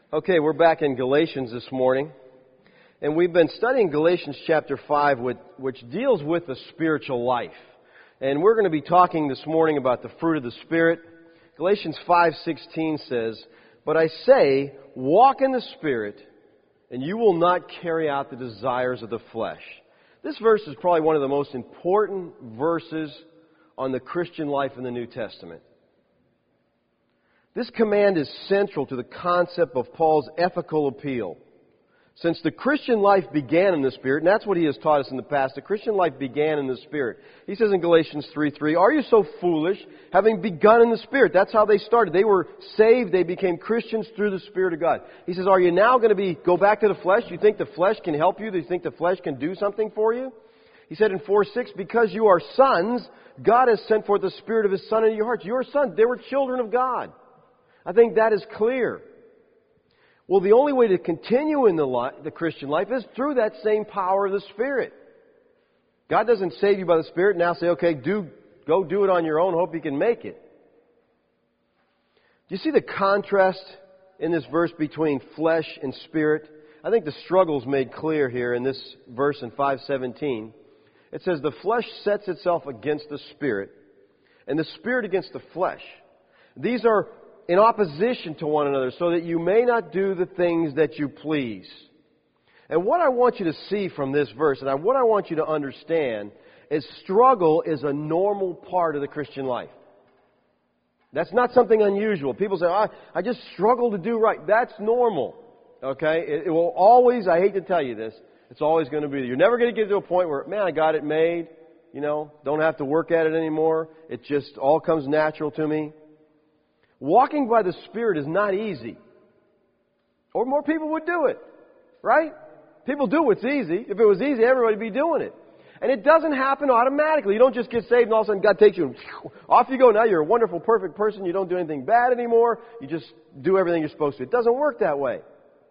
Okay, we're back in Galatians this morning, and we've been studying Galatians chapter 5, which deals with the spiritual life. And we're going to be talking this morning about the fruit of the Spirit. Galatians 5:16 says, "But I say, walk in the Spirit, and you will not carry out the desires of the flesh." This verse is probably one of the most important verses on the Christian life in the New Testament. This command is central to the concept of Paul's ethical appeal. Since the Christian life began in the Spirit, and that's what he has taught us in the past, the Christian life began in the Spirit. He says in Galatians 3:3, "Are you so foolish, having begun in the Spirit?" That's how they started. They were saved, they became Christians through the Spirit of God. He says, are you now going to go back to the flesh? You think the flesh can help you? Do you think the flesh can do something for you? He said in 4:6, "Because you are sons, God has sent forth the Spirit of His Son into your hearts." Your sons, they were children of God. I think that is clear. Well, the only way to continue in the Christian life is through that same power of the Spirit. God doesn't save you by the Spirit and now say, okay, go do it on your own, hope you can make it. Do you see the contrast in this verse between flesh and spirit? I think the struggle is made clear here in this verse in 5:17. It says, "The flesh sets itself against the Spirit, and the Spirit against the flesh. These are in opposition to one another, so that you may not do the things that you please." And what I want you to see from this verse, and what I want you to understand, is struggle is a normal part of the Christian life. That's not something unusual. People say, I just struggle to do right. That's normal. Okay? It will always, I hate to tell you this, it's always going to be there. You're never going to get to a point where, man, I got it made. Don't have to work at it anymore. It just all comes natural to me. Walking by the Spirit is not easy. Or more people would do it. Right? People do what's easy. If it was easy, everybody would be doing it. And it doesn't happen automatically. You don't just get saved and all of a sudden God takes you and off you go. Now you're a wonderful, perfect person. You don't do anything bad anymore. You just do everything you're supposed to. It doesn't work that way.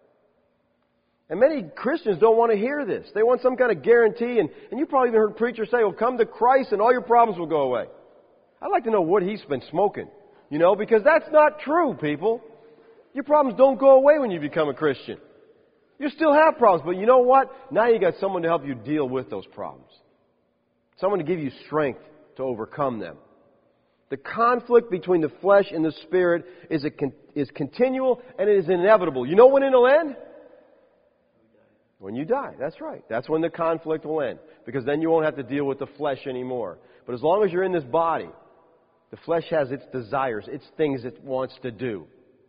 And many Christians don't want to hear this. They want some kind of guarantee. And you probably even heard preachers say, well, come to Christ and all your problems will go away. I'd like to know what he's been smoking. Because that's not true, people. Your problems don't go away when you become a Christian. You still have problems, but you know what? Now you got someone to help you deal with those problems. Someone to give you strength to overcome them. The conflict between the flesh and the Spirit is continual and it is inevitable. You know when it'll end? When you die. That's right. That's when the conflict will end. Because then you won't have to deal with the flesh anymore. But as long as you're in this body, the flesh has its desires, its things it wants to do.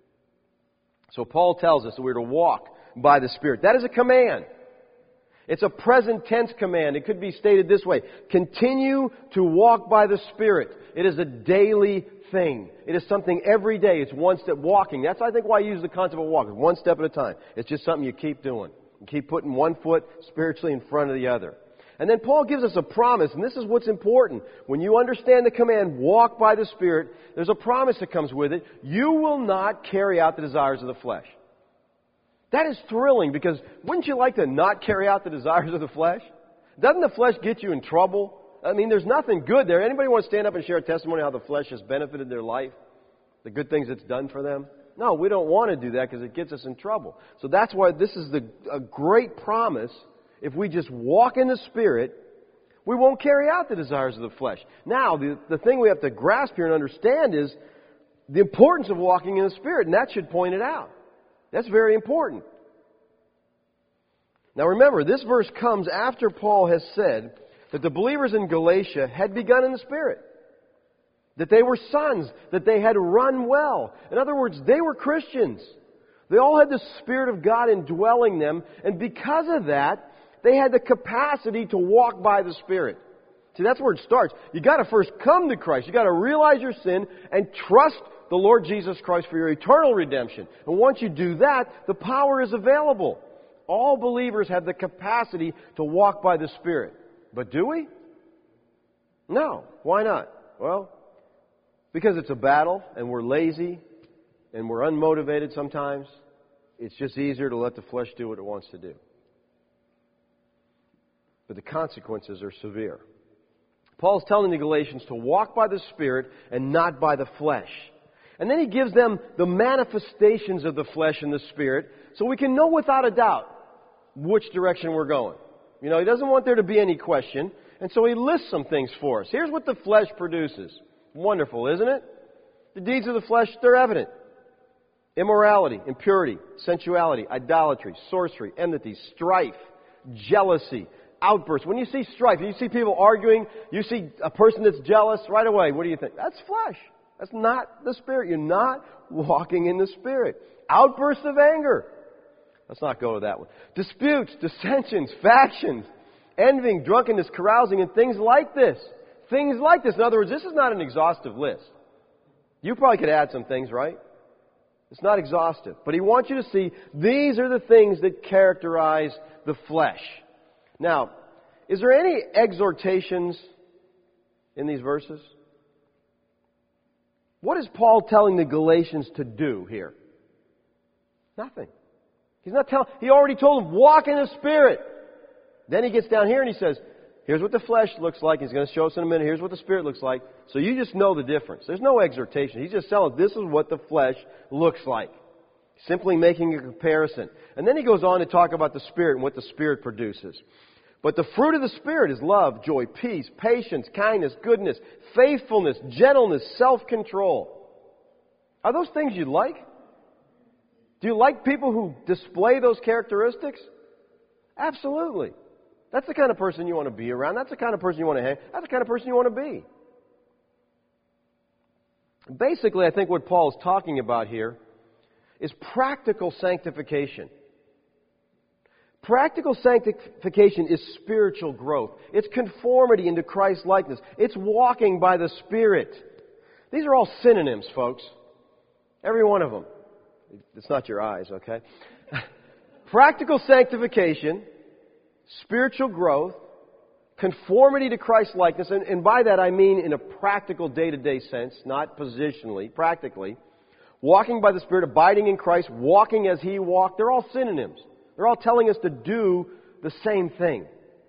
So Paul tells us that we're to walk by the Spirit. That is a command. It's a present tense command. It could be stated this way. Continue to walk by the Spirit. It is a daily thing. It is something every day. It's one step walking. That's, I think, why I use the concept of walking. One step at a time. It's just something you keep doing. You keep putting one foot spiritually in front of the other. And then Paul gives us a promise, and this is what's important. When you understand the command, walk by the Spirit, there's a promise that comes with it. You will not carry out the desires of the flesh. That is thrilling, because wouldn't you like to not carry out the desires of the flesh? Doesn't the flesh get you in trouble? I mean, there's nothing good there. Anybody want to stand up and share a testimony how the flesh has benefited their life? The good things it's done for them? No, we don't want to do that because it gets us in trouble. So that's why this is a great promise. If we just walk in the Spirit, we won't carry out the desires of the flesh. Now, the thing we have to grasp here and understand is the importance of walking in the Spirit, and that should point it out. That's very important. Now remember, this verse comes after Paul has said that the believers in Galatia had begun in the Spirit. That they were sons, that they had run well. In other words, they were Christians. They all had the Spirit of God indwelling them, and because of that, they had the capacity to walk by the Spirit. See, that's where it starts. You got to first come to Christ. You got to realize your sin and trust the Lord Jesus Christ for your eternal redemption. And once you do that, the power is available. All believers have the capacity to walk by the Spirit. But do we? No. Why not? Well, because it's a battle and we're lazy and we're unmotivated sometimes. It's just easier to let the flesh do what it wants to do. But the consequences are severe. Paul's telling the Galatians to walk by the Spirit and not by the flesh. And then He gives them the manifestations of the flesh and the Spirit so we can know without a doubt which direction we're going. He doesn't want there to be any question. And so He lists some things for us. Here's what the flesh produces. Wonderful, isn't it? The deeds of the flesh, they're evident. Immorality, impurity, sensuality, idolatry, sorcery, enmity, strife, jealousy, outbursts. When you see strife, you see people arguing, you see a person that's jealous, right away, what do you think? That's flesh. That's not the Spirit. You're not walking in the Spirit. Outbursts of anger. Let's not go to that one. Disputes, dissensions, factions, envying, drunkenness, carousing, and things like this. Things like this. In other words, this is not an exhaustive list. You probably could add some things, right? It's not exhaustive. But He wants you to see these are the things that characterize the flesh. Now, is there any exhortations in these verses? What is Paul telling the Galatians to do here? Nothing. He's not telling. He already told them, walk in the Spirit. Then he gets down here and he says, here's what the flesh looks like. He's going to show us in a minute. Here's what the Spirit looks like. So you just know the difference. There's no exhortation. He's just telling us this is what the flesh looks like. Simply making a comparison. And then he goes on to talk about the Spirit and what the Spirit produces. But the fruit of the Spirit is love, joy, peace, patience, kindness, goodness, faithfulness, gentleness, self-control. Are those things you like? Do you like people who display those characteristics? Absolutely. That's the kind of person you want to be around. That's the kind of person you want to hang. That's the kind of person you want to be. Basically, I think what Paul's talking about here is practical sanctification. Practical sanctification is spiritual growth. It's conformity into Christ's likeness. It's walking by the Spirit. These are all synonyms, folks. Every one of them. It's not your eyes, okay? Practical sanctification, spiritual growth, conformity to Christ's likeness, and by that I mean in a practical day-to-day sense, not positionally, practically. Walking by the Spirit, abiding in Christ, walking as He walked, they're all synonyms. They're all telling us to do the same thing.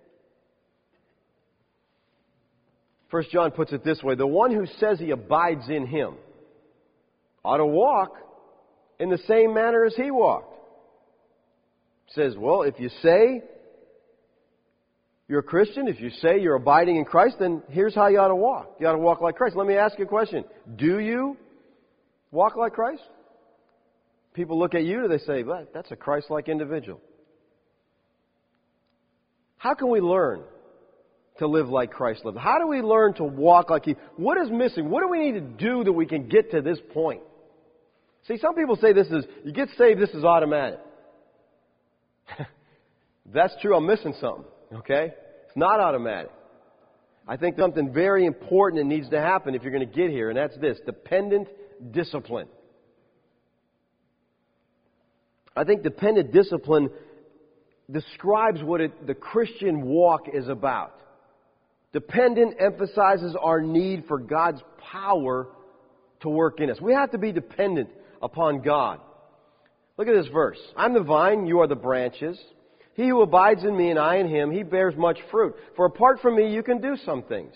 1 John puts it this way, the one who says he abides in Him ought to walk in the same manner as He walked. It says, well, if you say you're a Christian, if you say you're abiding in Christ, then here's how you ought to walk. You ought to walk like Christ. Let me ask you a question. Do you walk like Christ? People look at you and they say, well, that's a Christ-like individual. How can we learn to live like Christ lived? How do we learn to walk like He? What is missing? What do we need to do that we can get to this point? See, some people say you get saved, this is automatic. If that's true, I'm missing something, okay? It's not automatic. I think something very important that needs to happen if you're going to get here, and that's this, dependent discipline. I think dependent discipline describes what the Christian walk is about. Dependent emphasizes our need for God's power to work in us. We have to be dependent upon God. Look at this verse. I'm the vine, you are the branches. He who abides in me and I in him, he bears much fruit. For apart from me, you can do some things.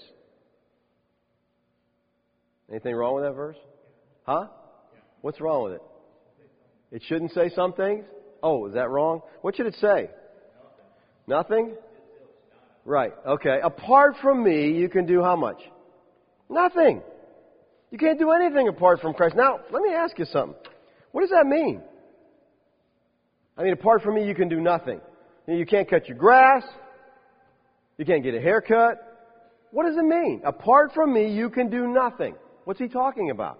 Anything wrong with that verse? Huh? What's wrong with it? It shouldn't say some things? Oh, is that wrong? What should it say? Nothing? Right. Okay. Apart from me, you can do how much? Nothing. You can't do anything apart from Christ. Now, let me ask you something. What does that mean? I mean, apart from me, you can do nothing. You can't cut your grass. You can't get a haircut. What does it mean? Apart from me, you can do nothing. What's he talking about?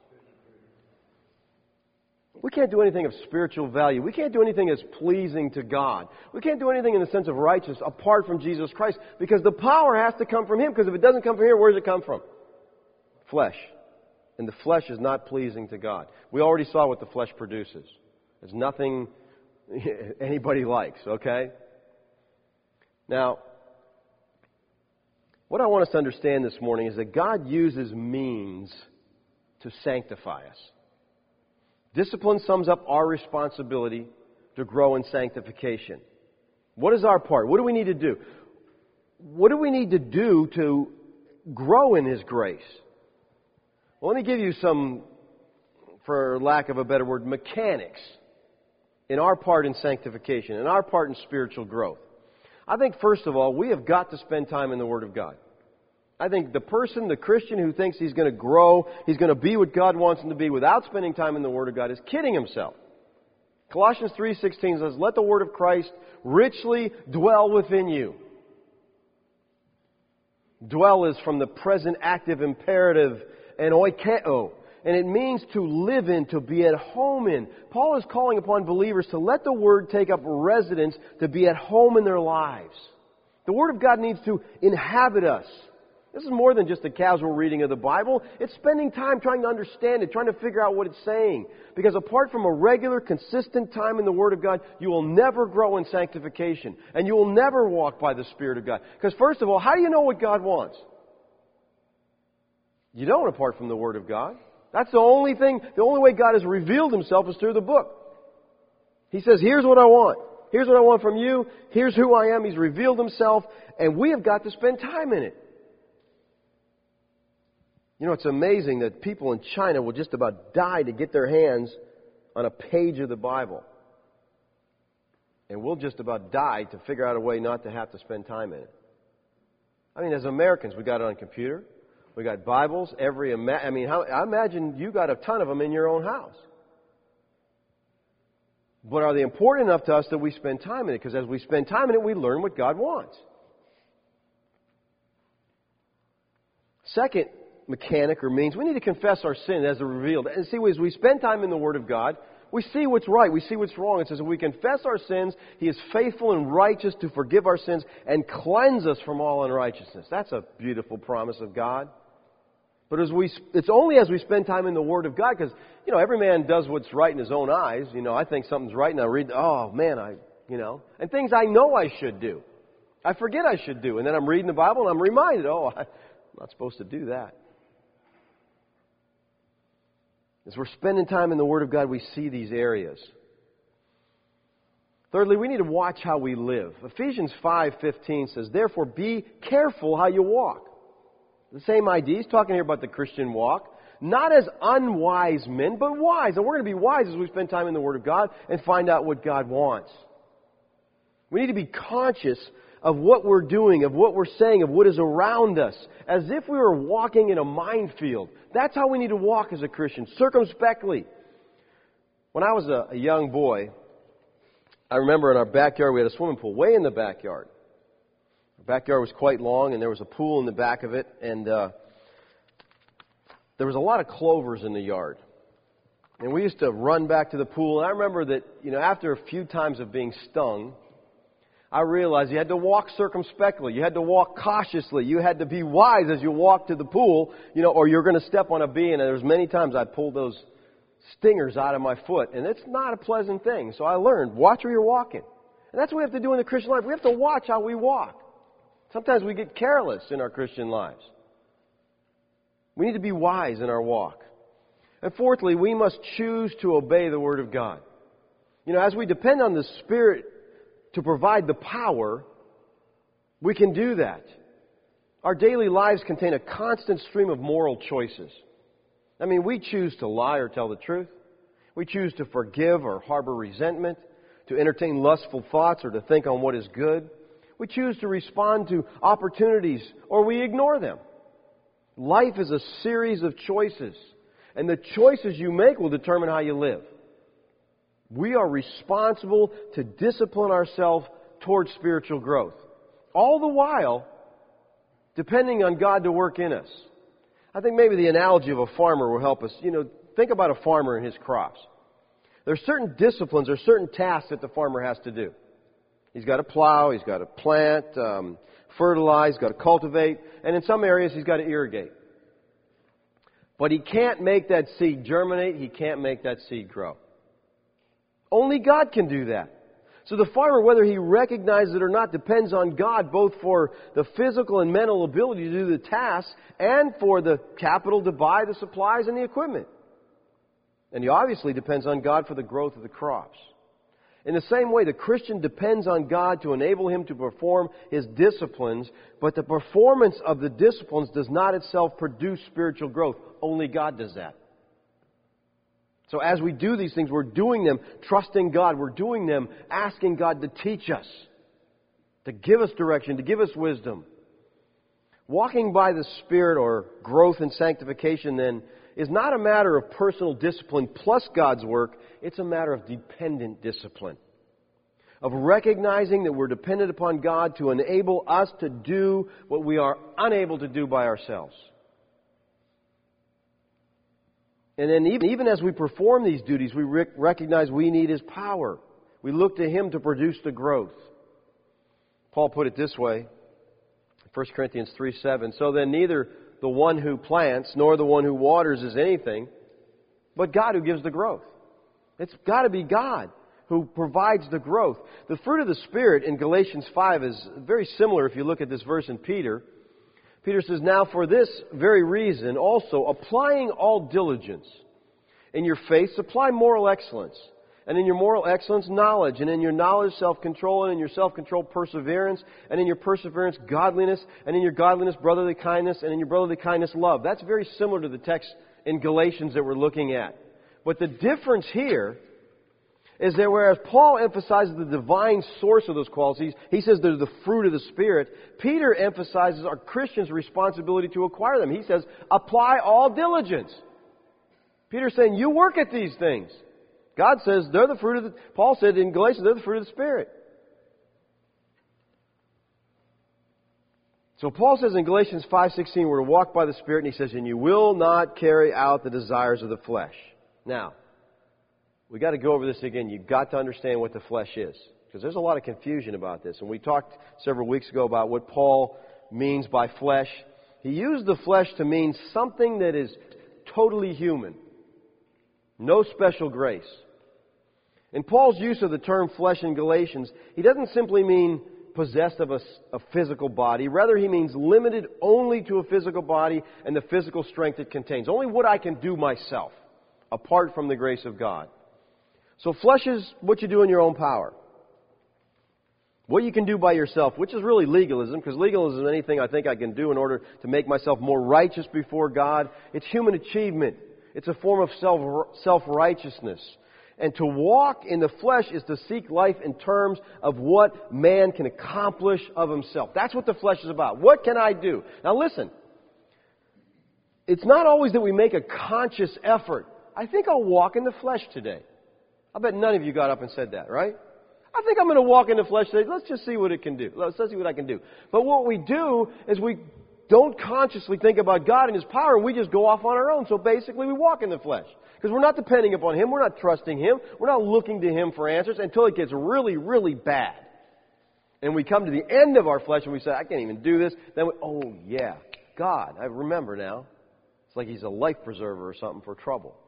We can't do anything of spiritual value. We can't do anything that's pleasing to God. We can't do anything in the sense of righteousness apart from Jesus Christ because the power has to come from Him. Because if it doesn't come from here, where does it come from? Flesh. And the flesh is not pleasing to God. We already saw what the flesh produces. It's nothing anybody likes, okay? Now, what I want us to understand this morning is that God uses means to sanctify us. Discipline sums up our responsibility to grow in sanctification. What is our part? What do we need to do? What do we need to do to grow in His grace? Well, let me give you some for lack of a better word, mechanics in our part in sanctification, in our part in spiritual growth. I think, first of all, we have got to spend time in the Word of God. I think the person, the Christian who thinks he's going to grow, he's going to be what God wants him to be without spending time in the Word of God is kidding himself. Colossians 3:16 says, "Let the Word of Christ richly dwell within you." Dwell is from the present active imperative and oikeo. And it means to live in, to be at home in. Paul is calling upon believers to let the Word take up residence, to be at home in their lives. The Word of God needs to inhabit us. This is more than just a casual reading of the Bible. It's spending time trying to understand it, trying to figure out what it's saying. Because apart from a regular, consistent time in the Word of God, you will never grow in sanctification. And you will never walk by the Spirit of God. Because first of all, how do you know what God wants? You don't apart from the Word of God. That's the only way God has revealed Himself is through the book. He says, here's what I want. Here's what I want from you. Here's who I am. He's revealed Himself. And we have got to spend time in it. You know, it's amazing that people in China will just about die to get their hands on a page of the Bible. And we'll just about die to figure out a way not to have to spend time in it. I mean, as Americans, we got it on computer. We got Bibles. I imagine you got a ton of them in your own house. But are they important enough to us that we spend time in it? Because as we spend time in it, we learn what God wants. Second mechanic or means, we need to confess our sin as revealed. And see, as we spend time in the Word of God, we see what's right, we see what's wrong. It says if we confess our sins, He is faithful and righteous to forgive our sins and cleanse us from all unrighteousness. That's a beautiful promise of God. But it's only as we spend time in the Word of God, because, every man does what's right in his own eyes. I think something's right and I read, and things I know I should do. I forget I should do. And then I'm reading the Bible and I'm reminded, I'm not supposed to do that. As we're spending time in the Word of God, we see these areas. Thirdly, we need to watch how we live. Ephesians 5:15 says, "Therefore be careful how you walk." The same idea. He's talking here about the Christian walk. Not as unwise men, but wise. And we're going to be wise as we spend time in the Word of God and find out what God wants. We need to be conscious of what we're doing, of what we're saying, of what is around us, as if we were walking in a minefield. That's how we need to walk as a Christian, circumspectly. When I was a young boy, I remember in our backyard we had a swimming pool, way in the backyard. The backyard was quite long, and there was a pool in the back of it, and there was a lot of clovers in the yard. And we used to run back to the pool, and I remember that, after a few times of being stung, I realized you had to walk circumspectly. You had to walk cautiously. You had to be wise as you walked to the pool, or you're going to step on a bee. And there's many times I pulled those stingers out of my foot. And it's not a pleasant thing. So I learned, watch where you're walking. And that's what we have to do in the Christian life. We have to watch how we walk. Sometimes we get careless in our Christian lives. We need to be wise in our walk. And fourthly, we must choose to obey the Word of God. As we depend on the Spirit to provide the power, we can do that. Our daily lives contain a constant stream of moral choices. We choose to lie or tell the truth. We choose to forgive or harbor resentment, to entertain lustful thoughts or to think on what is good. We choose to respond to opportunities or we ignore them. Life is a series of choices, and the choices you make will determine how you live. We are responsible to discipline ourselves towards spiritual growth. All the while, depending on God to work in us. I think maybe the analogy of a farmer will help us. Think about a farmer and his crops. There are certain disciplines or certain tasks that the farmer has to do. He's got to plow, he's got to plant, fertilize, he's got to cultivate, and in some areas he's got to irrigate. But he can't make that seed germinate, he can't make that seed grow. Only God can do that. So the farmer, whether he recognizes it or not, depends on God both for the physical and mental ability to do the tasks and for the capital to buy the supplies and the equipment. And he obviously depends on God for the growth of the crops. In the same way, the Christian depends on God to enable him to perform his disciplines, but the performance of the disciplines does not itself produce spiritual growth. Only God does that. So as we do these things, we're doing them trusting God. We're doing them asking God to teach us, to give us direction, to give us wisdom. Walking by the Spirit, or growth and sanctification, then, is not a matter of personal discipline plus God's work. It's a matter of dependent discipline. Of recognizing that we're dependent upon God to enable us to do what we are unable to do by ourselves. And then even as we perform these duties, we recognize we need His power. We look to Him to produce the growth. Paul put it this way, 1 Corinthians 3:7, "So then neither the one who plants nor the one who waters is anything, but God who gives the growth." It's got to be God who provides the growth. The fruit of the Spirit in Galatians 5 is very similar if you look at this verse in Peter. Peter says, "Now for this very reason also, applying all diligence, in your faith supply moral excellence, and in your moral excellence knowledge, and in your knowledge self-control, and in your self-control perseverance, and in your perseverance godliness, and in your godliness brotherly kindness, and in your brotherly kindness love." That's very similar to the text in Galatians that we're looking at. But the difference here is that whereas Paul emphasizes the divine source of those qualities, he says they're the fruit of the Spirit, Peter emphasizes our Christians' responsibility to acquire them. He says, apply all diligence. Peter's saying, you work at these things. God says they're the fruit of the... Paul said in Galatians, they're the fruit of the Spirit. So Paul says in Galatians 5:16, we're to walk by the Spirit, and he says, and you will not carry out the desires of the flesh. Now, we got to go over this again. You've got to understand what the flesh is, because there's a lot of confusion about this. And we talked several weeks ago about what Paul means by flesh. He used the flesh to mean something that is totally human. No special grace. In Paul's use of the term flesh in Galatians, he doesn't simply mean possessed of a physical body. Rather, he means limited only to a physical body and the physical strength it contains. Only what I can do myself, apart from the grace of God. So flesh is what you do in your own power. What you can do by yourself, which is really legalism, because legalism is anything I think I can do in order to make myself more righteous before God. It's human achievement. It's a form of self-righteousness. And to walk in the flesh is to seek life in terms of what man can accomplish of himself. That's what the flesh is about. What can I do? Now listen, it's not always that we make a conscious effort. I think I'll walk in the flesh today. I bet none of you got up and said that, right? I think I'm going to walk in the flesh today. Let's just see what it can do. Let's see what I can do. But what we do is we don't consciously think about God and His power, and we just go off on our own. So basically we walk in the flesh. Because we're not depending upon Him. We're not trusting Him. We're not looking to Him for answers until it gets really, really bad. And we come to the end of our flesh and we say, I can't even do this. Then oh yeah, God, I remember now. It's like He's a life preserver or something for trouble.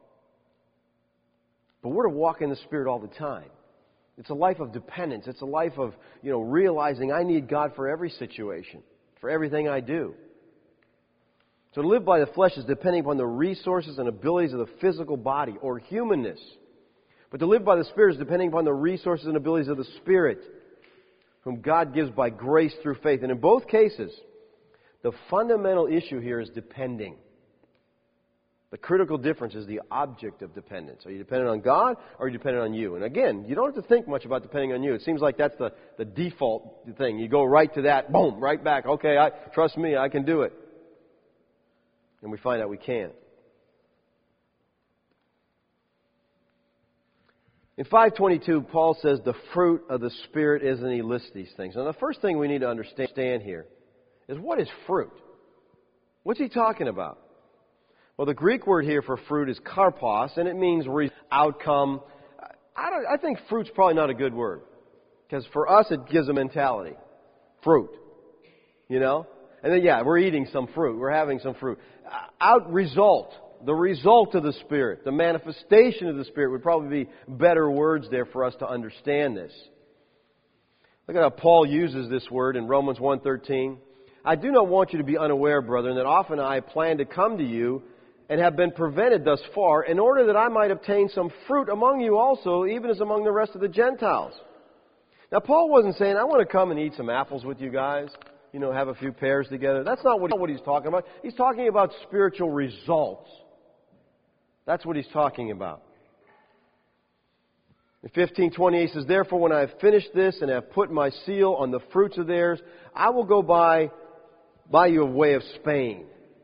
But we're to walk in the Spirit all the time. It's a life of dependence. It's a life of, realizing I need God for every situation, for everything I do. So to live by the flesh is depending upon the resources and abilities of the physical body or humanness. But to live by the Spirit is depending upon the resources and abilities of the Spirit, whom God gives by grace through faith. And in both cases, the fundamental issue here is depending. The critical difference is the object of dependence. Are you dependent on God or are you dependent on you? And again, you don't have to think much about depending on you. It seems like that's the default thing. You go right to that, boom, right back. Okay, trust me, I can do it. And we find out we can't. In 5:22, Paul says the fruit of the Spirit is, and he lists these things. Now the first thing we need to understand here is, what is fruit? What's he talking about? Well, the Greek word here for fruit is karpos, and it means outcome. I think fruit's probably not a good word, because for us it gives a mentality. Fruit. And then, we're eating some fruit. We're having some fruit. The result of the Spirit, the manifestation of the Spirit would probably be better words there for us to understand this. Look at how Paul uses this word in Romans 1:13. I do not want you to be unaware, brethren, that often I plan to come to you and have been prevented thus far, in order that I might obtain some fruit among you also, even as among the rest of the Gentiles. Now, Paul wasn't saying, I want to come and eat some apples with you guys, have a few pears together. That's not what he's talking about. He's talking about spiritual results. That's what he's talking about. In 15:28 he says, "Therefore when I have finished this and have put my seal on the fruits of theirs, I will go by you of way of Spain."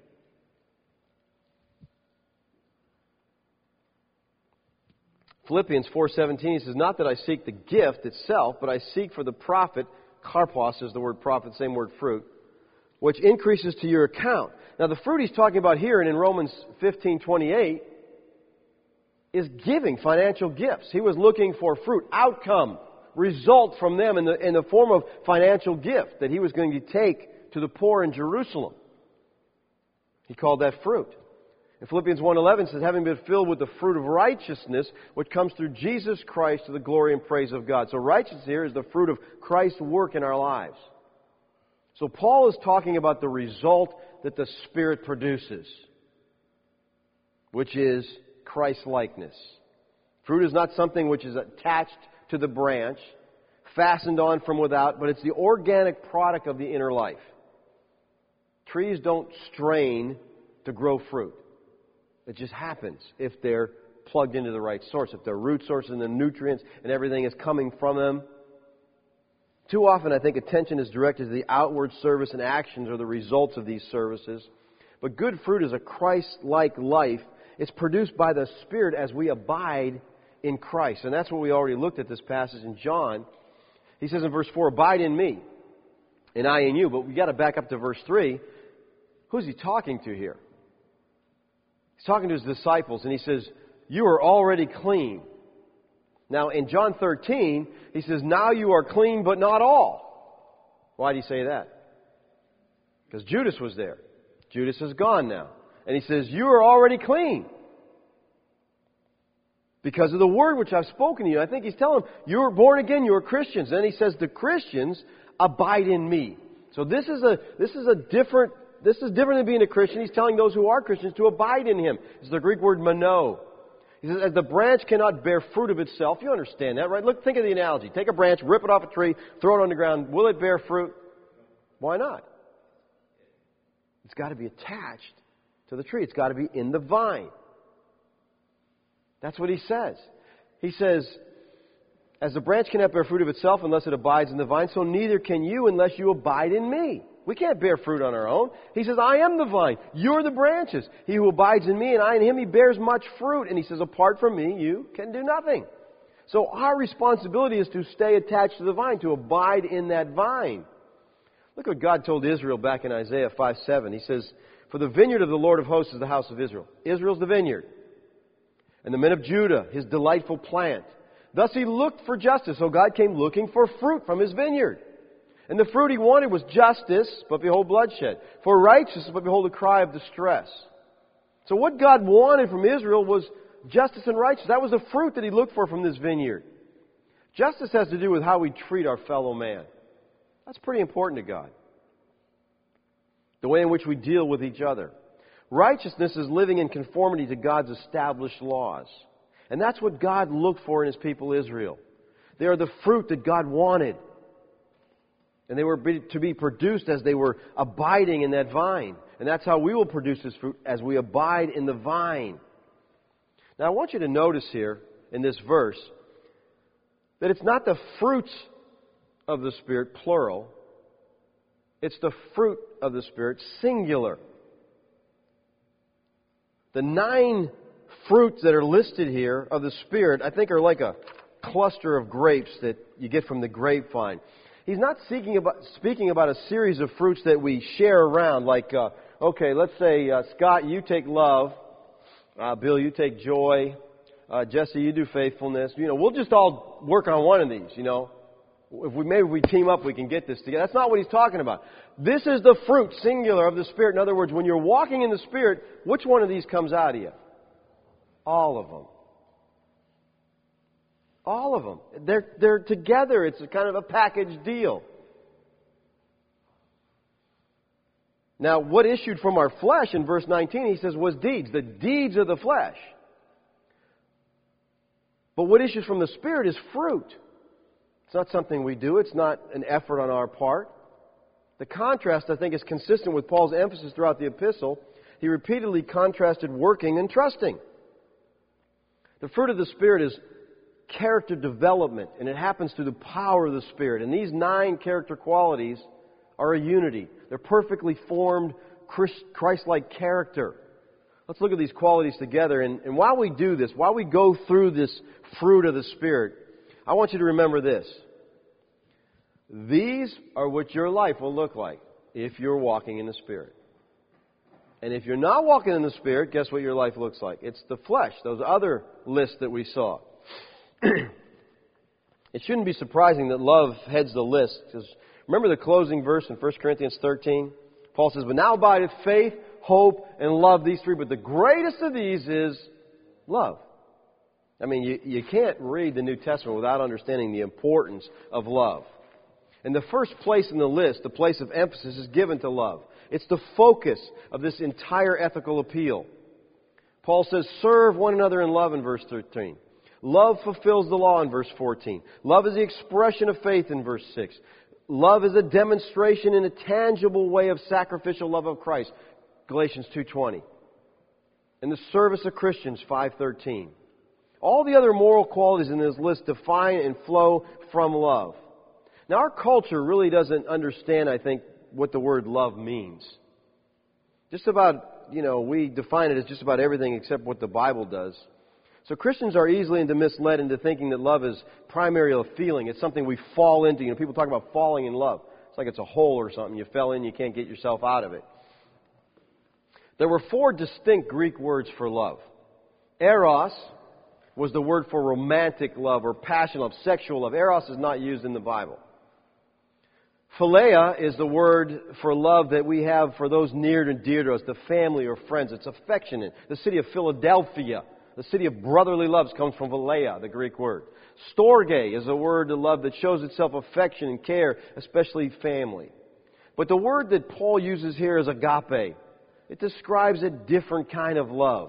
Philippians 4:17 he says, "Not that I seek the gift itself, but I seek for the profit," karpos is the word profit, same word fruit, "which increases to your account." Now the fruit he's talking about here and in Romans 15:28 is giving financial gifts. He was looking for fruit, outcome, result from them in the form of financial gift that he was going to take to the poor in Jerusalem. He called that fruit. In Philippians 1:11 it says, "Having been filled with the fruit of righteousness, which comes through Jesus Christ to the glory and praise of God." So righteousness here is the fruit of Christ's work in our lives. So Paul is talking about the result that the Spirit produces, which is Christ-likeness. Fruit is not something which is attached to the branch, fastened on from without, but it's the organic product of the inner life. Trees don't strain to grow fruit. It just happens if they're plugged into the right source, if their root source and the nutrients and everything is coming from them. Too often, I think attention is directed to the outward service and actions or the results of these services. But good fruit is a Christ-like life. It's produced by the Spirit as we abide in Christ. And that's what we already looked at this passage in John. He says in verse 4, "Abide in me, and I in you." But we've got to back up to verse 3. Who's he talking to here? He's talking to his disciples, and he says, "You are already clean." Now, in John 13, he says, "Now you are clean, but not all." Why did he say that? Because Judas was there. Judas is gone now. And he says, "You are already clean because of the word which I've spoken to you." I think he's telling them, you are born again, you are Christians. Then he says, "The Christians abide in me." So this is different than being a Christian. He's telling those who are Christians to abide in him. It's the Greek word mano. He says, as the branch cannot bear fruit of itself. You understand that, right? Look, think of the analogy. Take a branch, rip it off a tree, throw it on the ground. Will it bear fruit? Why not? It's got to be attached to the tree. It's got to be in the vine. That's what he says. He says, as the branch cannot bear fruit of itself unless it abides in the vine, so neither can you unless you abide in me. We can't bear fruit on our own. He says, "I am the vine. You're the branches. He who abides in me and I in him, he bears much fruit." And he says, "Apart from me, you can do nothing." So our responsibility is to stay attached to the vine, to abide in that vine. Look what God told Israel back in Isaiah 5:7. He says, "For the vineyard of the Lord of hosts is the house of Israel." Israel's the vineyard. "And the men of Judah, his delightful plant. Thus he looked for justice." So God came looking for fruit from his vineyard. "And the fruit he wanted was justice, but behold bloodshed. For righteousness, but behold a cry of distress." So what God wanted from Israel was justice and righteousness. That was the fruit that he looked for from this vineyard. Justice has to do with how we treat our fellow man. That's pretty important to God. The way in which we deal with each other. Righteousness is living in conformity to God's established laws. And that's what God looked for in his people Israel. They are the fruit that God wanted. And they were to be produced as they were abiding in that vine. And that's how we will produce this fruit, as we abide in the vine. Now I want you to notice here in this verse that it's not the fruits of the Spirit, plural. It's the fruit of the Spirit, singular. The 9 fruits that are listed here of the Spirit, I think, are like a cluster of grapes that you get from the grapevine. He's not speaking about a series of fruits that we share around, like, okay, let's say, Scott, you take love, Bill, you take joy, Jesse, you do faithfulness. We'll just all work on one of these, If we team up, we can get this together. That's not what he's talking about. This is the fruit, singular, of the Spirit. In other words, when you're walking in the Spirit, which one of these comes out of you? All of them. All of them. They're together. It's a kind of a package deal. Now, what issued from our flesh in verse 19, he says, was deeds. The deeds of the flesh. But what issues from the Spirit is fruit. It's not something we do. It's not an effort on our part. The contrast, I think, is consistent with Paul's emphasis throughout the epistle. He repeatedly contrasted working and trusting. The fruit of the Spirit is character development, and it happens through the power of the Spirit. And these 9 character qualities are a unity. They're perfectly formed Christ-like character. Let's look at these qualities together. And while we do this, while we go through this fruit of the Spirit, I want you to remember this. These are what your life will look like if you're walking in the Spirit. And if you're not walking in the Spirit, guess what your life looks like? It's the flesh, those other lists that we saw. It shouldn't be surprising that love heads the list. Because remember the closing verse in 1 Corinthians 13? Paul says, "But now abideth faith, hope, and love, these 3. But the greatest of these is love." I mean, you can't read the New Testament without understanding the importance of love. And the first place in the list, the place of emphasis, is given to love. It's the focus of this entire ethical appeal. Paul says, "Serve one another in love" in verse 13. Love fulfills the law in verse 14. Love is the expression of faith in verse 6. Love is a demonstration in a tangible way of sacrificial love of Christ, Galatians 2:20. In the service of Christians, 5:13. All the other moral qualities in this list define and flow from love. Now, our culture really doesn't understand, I think, what the word love means. Just about, we define it as just about everything except what the Bible does. So Christians are easily misled into thinking that love is primarily a feeling. It's something we fall into. People talk about falling in love. It's like it's a hole or something. You fell in, you can't get yourself out of it. There were 4 distinct Greek words for love. Eros was the word for romantic love or passion love, sexual love. Eros is not used in the Bible. Philia is the word for love that we have for those near and dear to us, the family or friends. It's affectionate. The city of Philadelphia, the city of brotherly loves, comes from Philia, the Greek word. Storge is a word to love that shows itself affection and care, especially family. But the word that Paul uses here is agape. It describes a different kind of love.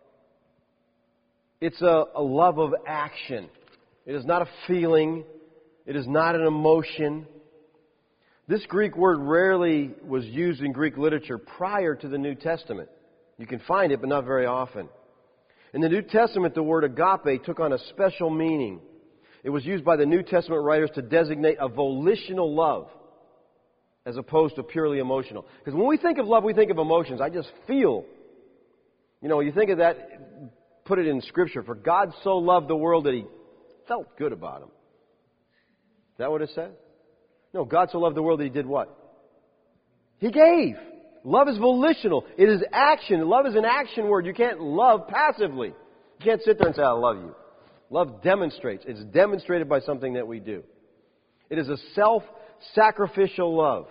It's a love of action. It is not a feeling. It is not an emotion. This Greek word rarely was used in Greek literature prior to the New Testament. You can find it, but not very often. In the New Testament, the word agape took on a special meaning. It was used by the New Testament writers to designate a volitional love as opposed to purely emotional. Because when we think of love, we think of emotions. I just feel. You think of that, put it in Scripture. For God so loved the world that He felt good about Him. Is that what it said? No, God so loved the world that He did what? He gave. Love is volitional. It is action. Love is an action word. You can't love passively. You can't sit there and say, "I love you." Love demonstrates. It's demonstrated by something that we do. It is a self-sacrificial love.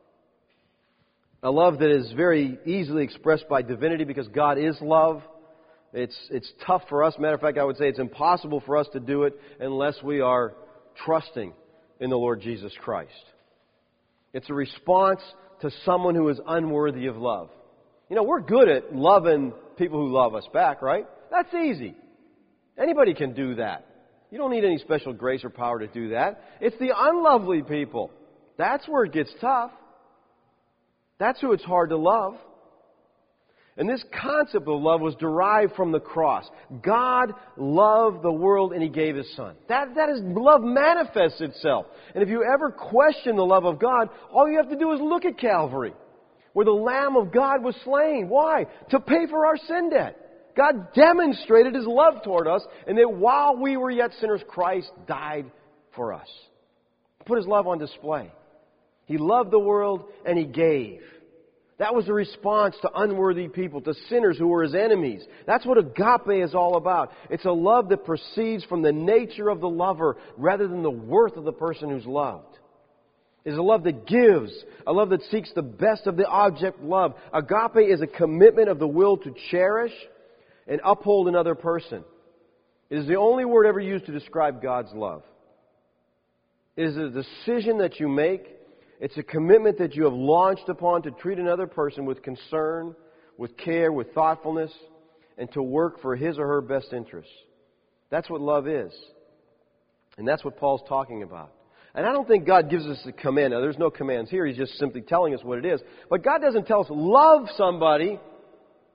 A love that is very easily expressed by divinity because God is love. It's tough for us. Matter of fact, I would say it's impossible for us to do it unless we are trusting in the Lord Jesus Christ. It's a response to someone who is unworthy of love. We're good at loving people who love us back, right? That's easy. Anybody can do that. You don't need any special grace or power to do that. It's the unlovely people. That's where it gets tough. That's who it's hard to love. And this concept of love was derived from the cross. God loved the world and He gave His Son. That is, love manifests itself. And if you ever question the love of God, all you have to do is look at Calvary, where the Lamb of God was slain. Why? To pay for our sin debt. God demonstrated His love toward us, and that while we were yet sinners, Christ died for us. He put His love on display. He loved the world and He gave. That was a response to unworthy people, to sinners who were His enemies. That's what agape is all about. It's a love that proceeds from the nature of the lover rather than the worth of the person who's loved. It's a love that gives, a love that seeks the best of the object loved. Agape is a commitment of the will to cherish and uphold another person. It is the only word ever used to describe God's love. It is a decision that you make. It's a commitment that you have launched upon to treat another person with concern, with care, with thoughtfulness, and to work for his or her best interests. That's what love is. And that's what Paul's talking about. And I don't think God gives us a command. Now, there's no commands here. He's just simply telling us what it is. But God doesn't tell us, love somebody,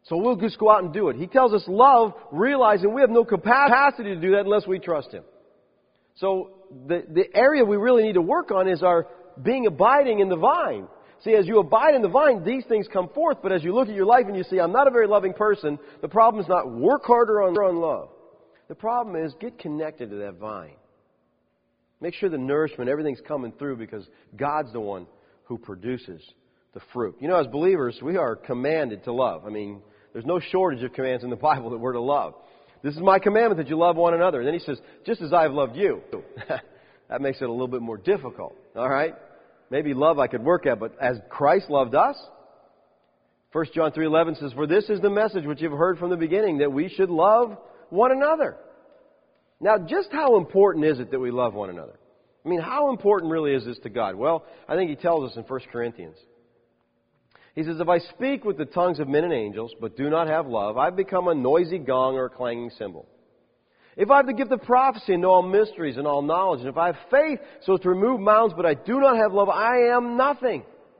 So we'll just go out and do it. He tells us love, realizing we have no capacity to do that unless we trust Him. So the area we really need to work on is our abiding in the vine. See, as you abide in the vine, these things come forth, but as you look at your life and you see, I'm not a very loving person, the problem is not work harder on love. The problem is get connected to that vine. Make sure the nourishment, everything's coming through because God's the one who produces the fruit. You know, as believers, we are commanded to love. I mean, there's no shortage of commands in the Bible that we're to love. This is my commandment that you love one another. And then He says, just as I have loved you. That makes it a little bit more difficult. All right? Maybe love I could work at, but as Christ loved us, 1 John 3:11 says, for this is the message which you've heard from the beginning, that we should love one another. Now, just how important is it that we love one another? I mean, how important really is this to God? Well, I think He tells us in 1 Corinthians. He says, if I speak with the tongues of men and angels, but do not have love, I've become a noisy gong or a clanging cymbal. If I have the gift of prophecy and know all mysteries and all knowledge, and if I have faith so as to remove mountains, but I do not have love, I am nothing.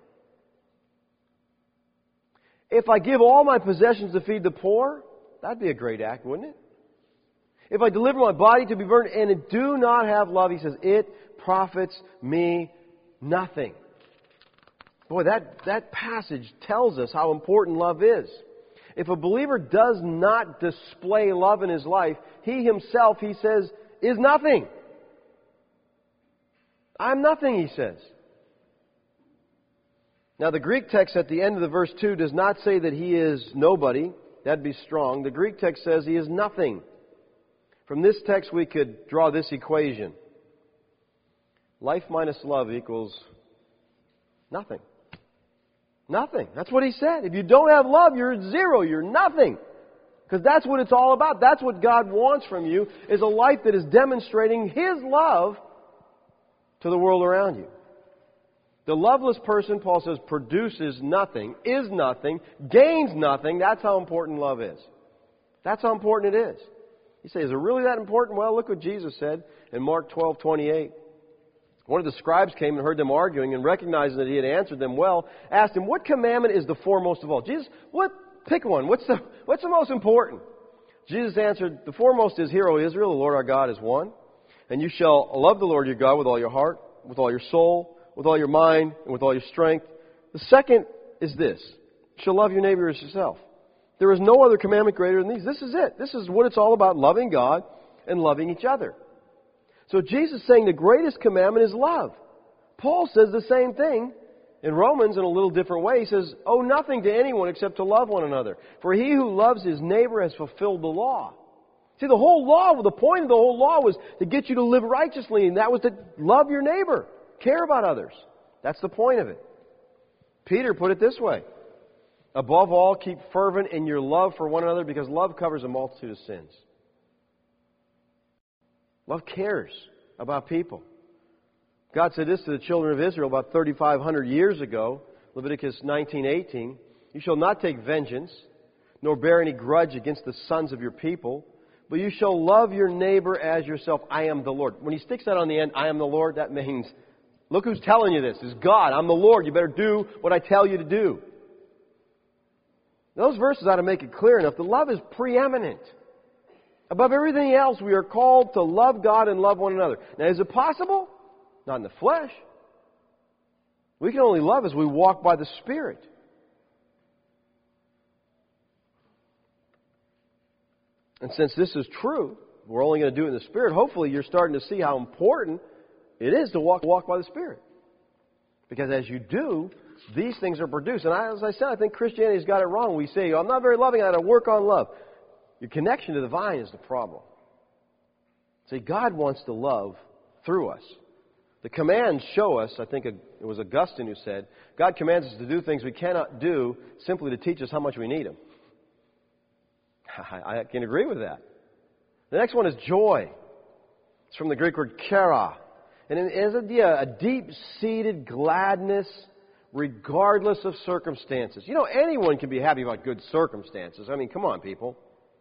If I give all my possessions to feed the poor, that'd be a great act, wouldn't it? If I deliver my body to be burned and do not have love, He says, it profits me nothing. Boy, that passage tells us how important love is. If a believer does not display love in his life, he himself, he says, is nothing. I'm nothing, he says. Now, the Greek text at the end of the verse 2 does not say that he is nobody. That'd be strong. The Greek text says he is nothing. From this text, we could draw this equation. Life minus love equals nothing. Nothing. That's what he said. If you don't have love, you're zero. You're nothing. Because that's what it's all about. That's what God wants from you, is a life that is demonstrating His love to the world around you. The loveless person, Paul says, produces nothing, is nothing, gains nothing. That's how important love is. That's how important it is. You say, is it really that important? Well, look what Jesus said in Mark 12:28. One of the scribes came and heard them arguing, and recognizing that He had answered them well, asked Him, what commandment is the foremost of all? Jesus, pick one. What's the most important? Jesus answered, the foremost is, Hear, O Israel, the Lord our God is one. And you shall love the Lord your God with all your heart, with all your soul, with all your mind, and with all your strength. The second is this. You shall love your neighbor as yourself. There is no other commandment greater than these. This is it. This is what it's all about, loving God and loving each other. So Jesus is saying the greatest commandment is love. Paul says the same thing in Romans in a little different way. He says, owe nothing to anyone except to love one another. For he who loves his neighbor has fulfilled the law. See, the whole law, the point of the whole law was to get you to live righteously, and that was to love your neighbor, care about others. That's the point of it. Peter put it this way. Above all, keep fervent in your love for one another, because love covers a multitude of sins. Love cares about people. God said this to the children of Israel about 3,500 years ago, Leviticus 19:18. You shall not take vengeance, nor bear any grudge against the sons of your people, but you shall love your neighbor as yourself. I am the Lord. When he sticks that on the end, I am the Lord, that means, look who's telling you this. It's God. I'm the Lord. You better do what I tell you to do. Those verses ought to make it clear enough that love is preeminent. Above everything else, we are called to love God and love one another. Now, is it possible? Not in the flesh. We can only love as we walk by the Spirit. And since this is true, we're only going to do it in the Spirit. Hopefully, you're starting to see how important it is to walk by the Spirit. Because as you do, these things are produced. And as I said, I think Christianity's got it wrong. We say, I'm not very loving, I got to work on love. Your connection to the vine is the problem. See, God wants to love through us. The commands show us, I think it was Augustine who said, God commands us to do things we cannot do simply to teach us how much we need Him. I can agree with that. The next one is joy. It's from the Greek word kara. And it is a deep-seated gladness regardless of circumstances. You know, anyone can be happy about good circumstances. I mean, come on, people.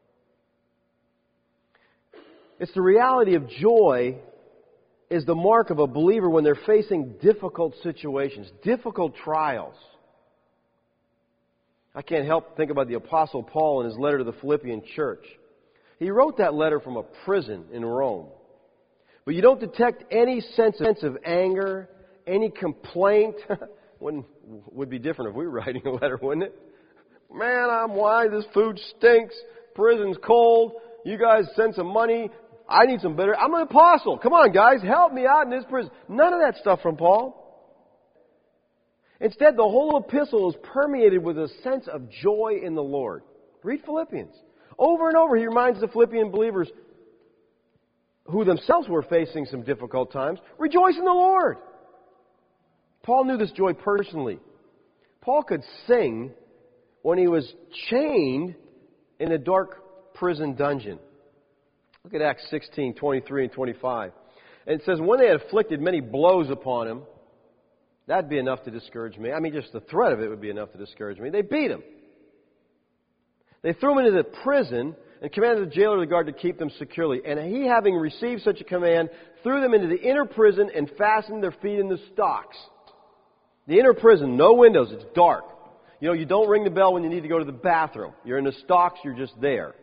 It's the reality of joy is the mark of a believer when they're facing difficult situations, difficult trials. I can't help think about the Apostle Paul in his letter to the Philippian church. He wrote that letter from a prison in Rome. But you don't detect any sense of anger, any complaint. Would be different if we were writing a letter, wouldn't it? Man, I'm why this food stinks. Prison's cold. You guys send some money. I need some better. I'm an apostle. Come on, guys, help me out in this prison. None of that stuff from Paul. Instead, the whole epistle is permeated with a sense of joy in the Lord. Read Philippians. Over and over, he reminds the Philippian believers, who themselves were facing some difficult times, rejoice in the Lord. Paul knew this joy personally. Paul could sing when he was chained in a dark prison dungeon. Look at Acts 16, 23 and 25. And it says, when they had inflicted many blows upon him, that'd be enough to discourage me. I mean, just the threat of it would be enough to discourage me. They beat him. They threw him into the prison and commanded the jailer of the guard to keep them securely. And he, having received such a command, threw them into the inner prison and fastened their feet in the stocks. The inner prison, no windows, it's dark. You know, you don't ring the bell when you need to go to the bathroom. You're in the stocks, you're just there.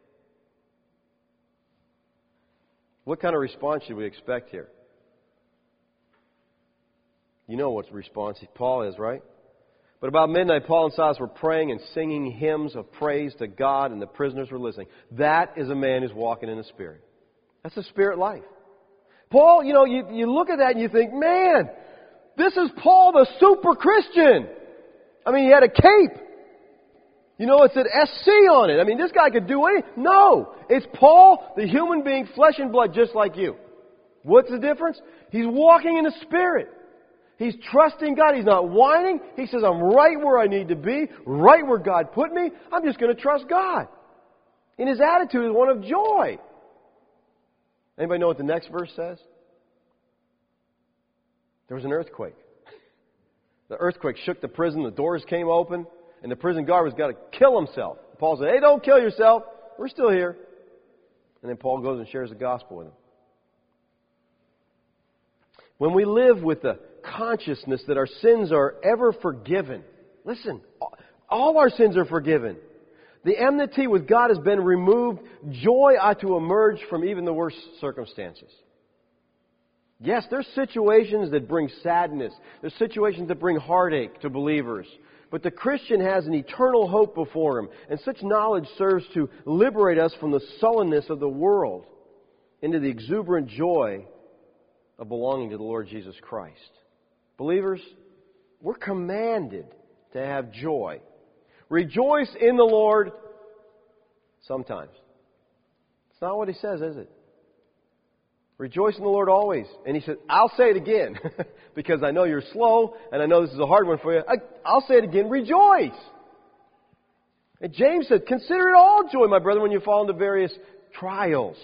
What kind of response should we expect here? You know what response Paul is, right? But about midnight, Paul and Silas were praying and singing hymns of praise to God, and the prisoners were listening. That is a man who's walking in the Spirit. That's the Spirit life. Paul, you know, you look at that and you think, man, this is Paul the super Christian. I mean, he had a cape. You know, it said SC on it. I mean, this guy could do anything. No, it's Paul, the human being, flesh and blood, just like you. What's the difference? He's walking in the Spirit. He's trusting God. He's not whining. He says, I'm right where I need to be, right where God put me. I'm just going to trust God. And his attitude is one of joy. Anybody know what the next verse says? There was an earthquake. The earthquake shook the prison. The doors came open. And the prison guard was got to kill himself. Paul said, hey, don't kill yourself. We're still here. And then Paul goes and shares the gospel with him. When we live with the consciousness that our sins are ever forgiven, listen, all our sins are forgiven. The enmity with God has been removed. Joy ought to emerge from even the worst circumstances. Yes, there's situations that bring sadness. There's situations that bring heartache to believers. But the Christian has an eternal hope before him, and such knowledge serves to liberate us from the sullenness of the world into the exuberant joy of belonging to the Lord Jesus Christ. Believers, we're commanded to have joy. Rejoice in the Lord sometimes. It's not what he says, is it? Rejoice in the Lord always. And he said, I'll say it again, because I know you're slow, and I know this is a hard one for you. I'll say it again, rejoice. And James said, consider it all joy, my brother, when you fall into various trials.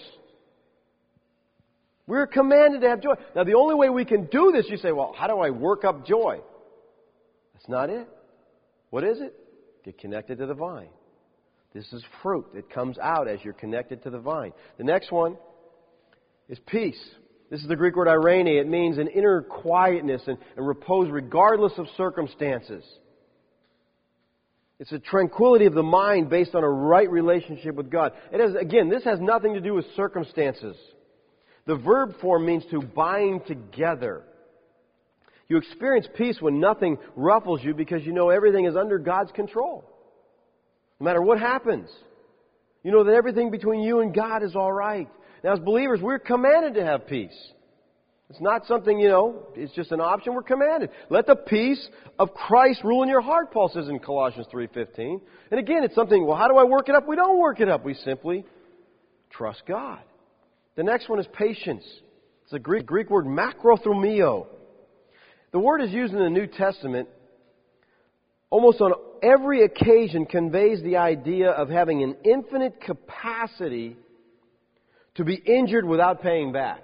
We're commanded to have joy. Now, the only way we can do this, you say, well, how do I work up joy? That's not it. What is it? Get connected to the vine. This is fruit that comes out as you're connected to the vine. The next one is peace. This is the Greek word eirene. It means an inner quietness and repose regardless of circumstances. It's a tranquility of the mind based on a right relationship with God. This has nothing to do with circumstances. The verb form means to bind together. You experience peace when nothing ruffles you because you know everything is under God's control. No matter what happens, you know that everything between you and God is all right. Now, as believers, we're commanded to have peace. It's not something, it's just an option. We're commanded. Let the peace of Christ rule in your heart, Paul says in Colossians 3:15. And again, it's something, well, how do I work it up? We don't work it up. We simply trust God. The next one is patience. It's a Greek word, makrothumio. The word is used in the New Testament almost on every occasion, conveys the idea of having an infinite capacity to be injured without paying back.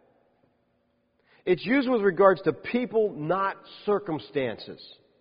It's used with regards to people, not circumstances.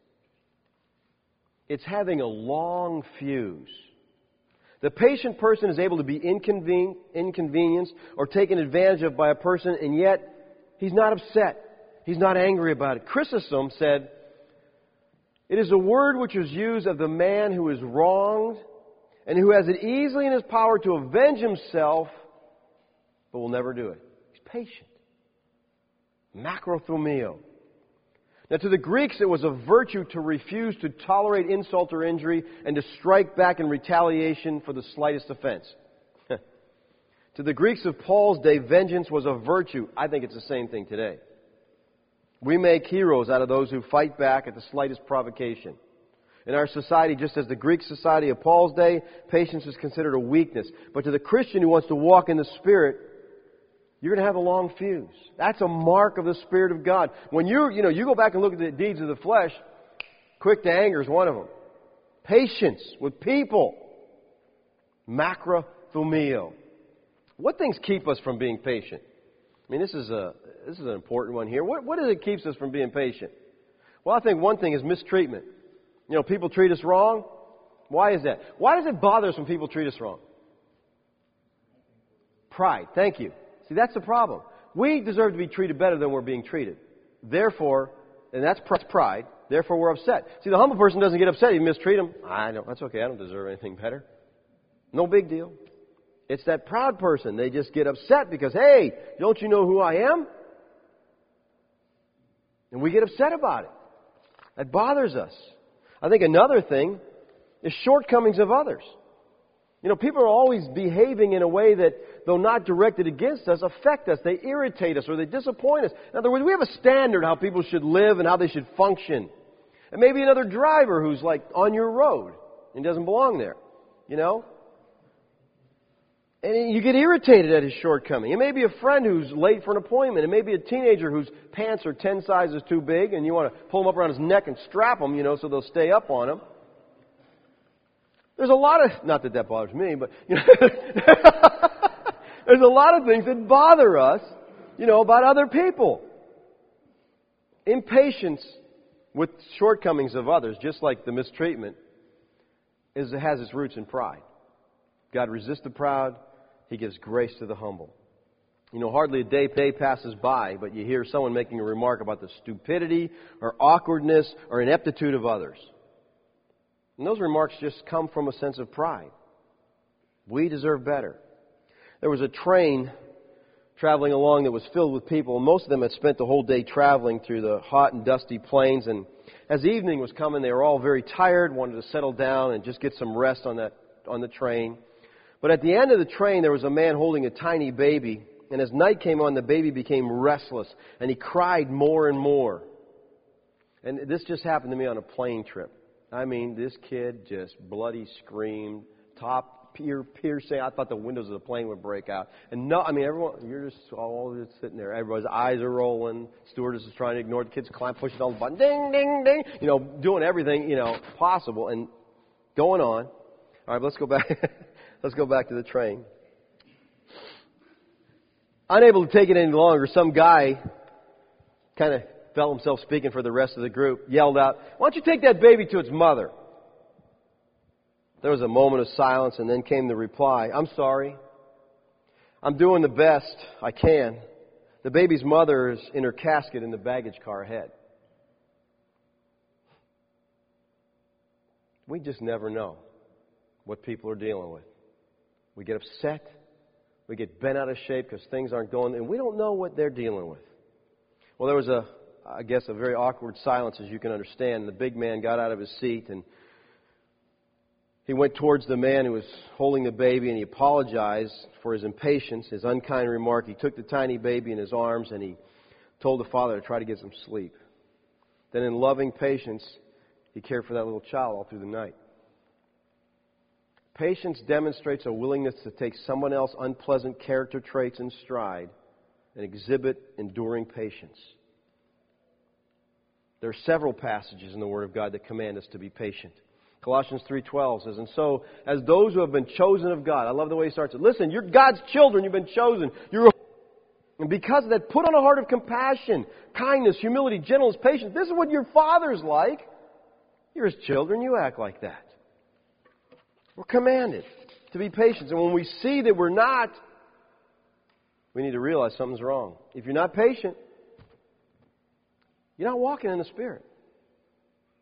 It's having a long fuse. The patient person is able to be inconvenienced or taken advantage of by a person, and yet he's not upset. He's not angry about it. Chrysostom said, It is a word which is used of the man who is wronged and who has it easily in his power to avenge himself, but will never do it. He's patient. Macrothumio. Now, to the Greeks, it was a virtue to refuse to tolerate insult or injury and to strike back in retaliation for the slightest offense. To the Greeks of Paul's day, vengeance was a virtue. I think it's the same thing today. We make heroes out of those who fight back at the slightest provocation. In our society, just as the Greek society of Paul's day, patience is considered a weakness. But to the Christian who wants to walk in the Spirit, you're going to have a long fuse. That's a mark of the Spirit of God. When you go back and look at the deeds of the flesh, quick to anger is one of them. Patience with people. Macrothumio. What things keep us from being patient? I mean, this is an important one here. What is it that keeps us from being patient? Well, I think one thing is mistreatment. People treat us wrong. Why is that? Why does it bother us when people treat us wrong? Pride. Thank you. See, that's the problem. We deserve to be treated better than we're being treated. Therefore, and that's pride, therefore we're upset. See, the humble person doesn't get upset if you mistreat him. I know, that's okay, I don't deserve anything better. No big deal. It's that proud person. They just get upset because, hey, don't you know who I am? And we get upset about it. That bothers us. I think another thing is shortcomings of others. People are always behaving in a way that, though not directed against us, affect us. They irritate us or they disappoint us. In other words, we have a standard how people should live and how they should function. And maybe another driver who's like on your road and doesn't belong there. And you get irritated at his shortcoming. It may be a friend who's late for an appointment. It may be a teenager whose pants are 10 sizes too big and you want to pull them up around his neck and strap them, so they'll stay up on him. There's a lot of, not that bothers me, but there's a lot of things that bother us, about other people. Impatience with shortcomings of others, just like the mistreatment, has its roots in pride. God resists the proud. He gives grace to the humble. Hardly a day passes by, but you hear someone making a remark about the stupidity or awkwardness or ineptitude of others. And those remarks just come from a sense of pride. We deserve better. There was a train traveling along that was filled with people, and most of them had spent the whole day traveling through the hot and dusty plains. And as evening was coming, they were all very tired, wanted to settle down and just get some rest on the train. But at the end of the train, there was a man holding a tiny baby. And as night came on, the baby became restless. And he cried more and more. And this just happened to me on a plane trip. I mean, this kid just bloody screamed, top piercing. I thought the windows of the plane would break out. And everyone, you're just all just sitting there. Everybody's eyes are rolling. Stewardess is trying to ignore the kids, pushing all the buttons, ding, ding, ding. Doing everything, possible and going on. All right, let's go back. Let's go back to the train. Unable to take it any longer, some guy kind of felt himself speaking for the rest of the group, yelled out, "Why don't you take that baby to its mother?" There was a moment of silence, and then came the reply, "I'm sorry. I'm doing the best I can. The baby's mother is in her casket in the baggage car ahead." We just never know what people are dealing with. We get upset. We get bent out of shape because things aren't going, and we don't know what they're dealing with. Well, there was a very awkward silence, as you can understand. The big man got out of his seat, and he went towards the man who was holding the baby, and he apologized for his impatience, his unkind remark. He took the tiny baby in his arms, and he told the father to try to get some sleep. Then in loving patience, he cared for that little child all through the night. Patience demonstrates a willingness to take someone else's unpleasant character traits in stride and exhibit enduring patience. There are several passages in the Word of God that command us to be patient. Colossians 3:12 says, "And so, as those who have been chosen of God," I love the way he starts it. Listen, you're God's children. You've been chosen. And because of that, put on a heart of compassion, kindness, humility, gentleness, patience. This is what your Father's like. You're His children. You act like that. We're commanded to be patient. And when we see that we're not, we need to realize something's wrong. If you're not patient, you're not walking in the Spirit.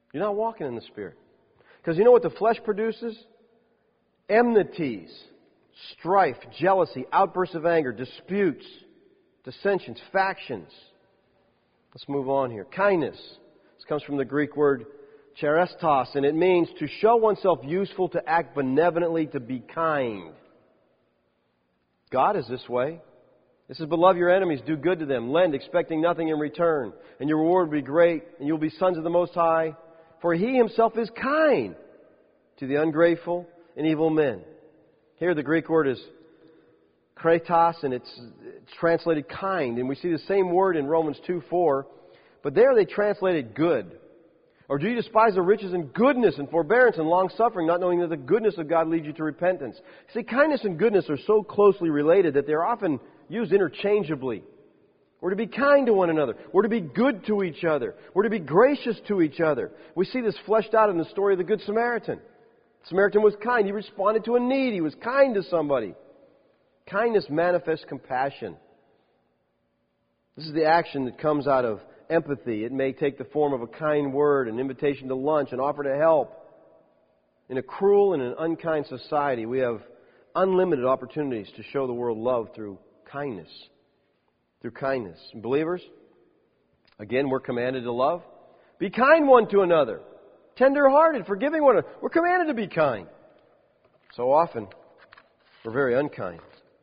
You're not walking in the Spirit. Because you know what the flesh produces? Enmities, strife, jealousy, outbursts of anger, disputes, dissensions, factions. Let's move on here. Kindness. This comes from the Greek word charistos, and it means to show oneself useful, to act benevolently, to be kind. God is this way. It says, but love your enemies, do good to them, lend, expecting nothing in return, and your reward will be great, and you'll be sons of the Most High. For He Himself is kind to the ungrateful and evil men. Here the Greek word is kratos, and it's translated kind. And we see the same word in Romans 2:4. But there they translated good. Or do you despise the riches and goodness and forbearance and long-suffering, not knowing that the goodness of God leads you to repentance? See, kindness and goodness are so closely related that they're often used interchangeably. We're to be kind to one another. We're to be good to each other. We're to be gracious to each other. We see this fleshed out in the story of the Good Samaritan. The Samaritan was kind. He responded to a need. He was kind to somebody. Kindness manifests compassion. This is the action that comes out of empathy. It may take the form of a kind word, an invitation to lunch, an offer to help. In a cruel and an unkind society, we have unlimited opportunities to show the world love through kindness. Through kindness. And believers, again, we're commanded to love. Be kind one to another. Tender-hearted, forgiving one another. We're commanded to be kind. So often, we're very unkind.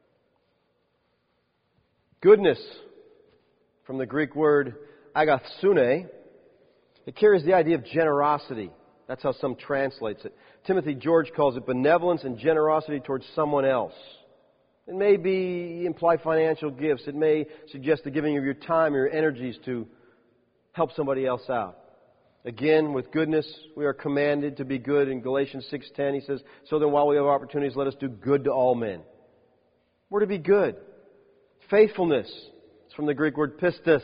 Goodness, from the Greek word agathune, it carries the idea of generosity. That's how some translates it. Timothy George calls it benevolence and generosity towards someone else. It may imply financial gifts. It may suggest the giving of your time or your energies to help somebody else out. Again, with goodness, we are commanded to be good. In Galatians 6:10, he says, so then while we have opportunities, let us do good to all men. We're to be good. Faithfulness. It's from the Greek word pistis.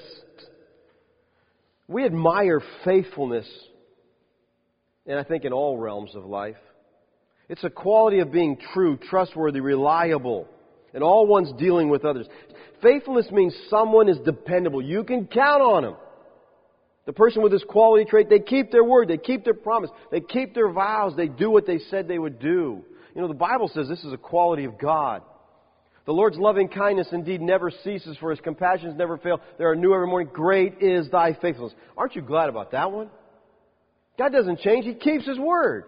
We admire faithfulness, and I think in all realms of life. It's a quality of being true, trustworthy, reliable in all one's dealing with others. Faithfulness means someone is dependable. You can count on them. The person with this quality trait, they keep their word, they keep their promise, they keep their vows, they do what they said they would do. You know, the Bible says this is a quality of God. The Lord's loving kindness indeed never ceases, for His compassions never fail. They are new every morning. Great is thy faithfulness. Aren't you glad about that one? God doesn't change. He keeps His word.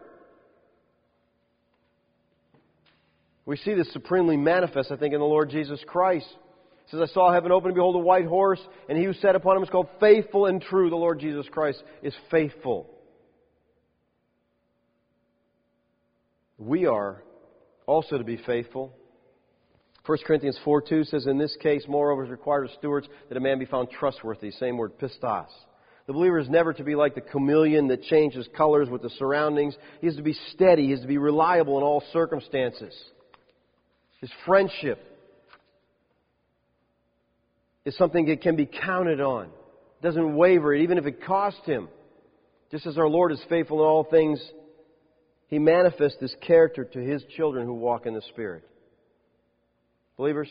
We see this supremely manifest, I think, in the Lord Jesus Christ. It says, I saw heaven open, and behold, a white horse, and He who sat upon him is called Faithful and True. The Lord Jesus Christ is faithful. We are also to be faithful. 1 Corinthians 4:2 says, in this case, moreover, is required of stewards that a man be found trustworthy. Same word, pistos. The believer is never to be like the chameleon that changes colors with the surroundings. He is to be steady. He is to be reliable in all circumstances. His friendship is something that can be counted on. It doesn't waver, even if it costs him. Just as our Lord is faithful in all things, He manifests this character to His children who walk in the Spirit. Believers,